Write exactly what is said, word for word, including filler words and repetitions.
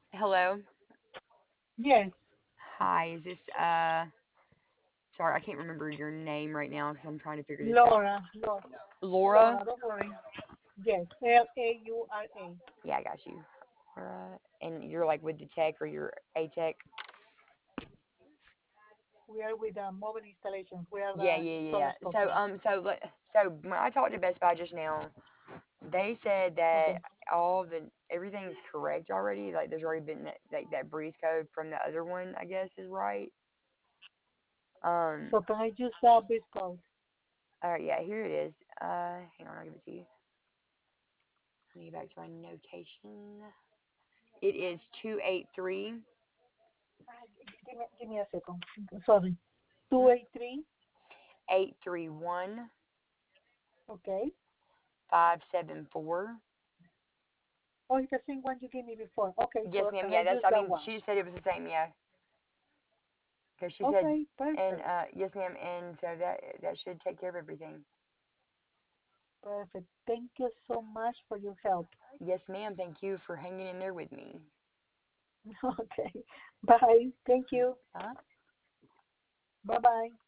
Hello. Yes, Hi. Is this uh? Sorry, I can't remember your name right now because I'm trying to figure this out. Laura, Laura, Laura. Laura, don't worry. Yes, L A U R A. Yeah, I got you. Laura. And you're like with the tech or you're a tech. We are with the mobile installations. We are Yeah, the yeah, yeah. Yeah. installers So company. um, so like, so when I talked to Best Buy just now, they said that Okay. all the everything's correct already. Like there's already been that, like that breeze code from the other one, I guess, is right. Um. So can I use the this code? All right. Yeah. Here it is. Uh. Hang on. I'll give it to you. Let me get back to my notation. It is two eight three Ah, Give me, give me a second. Sorry. two eight three. eight three one Okay. five seven four. Oh, it's the same one you gave me before. Okay, Yes, ma'am. perfect. Yeah, Let's that's. use I that mean, one. she said it was the same. Yeah, because she said, Okay, and perfect. uh, yes, ma'am. And so that that should take care of everything. Perfect. Thank you so much for your help. Yes, ma'am. Thank you for hanging in there with me. Okay. Bye. Thank you. Huh? Bye bye.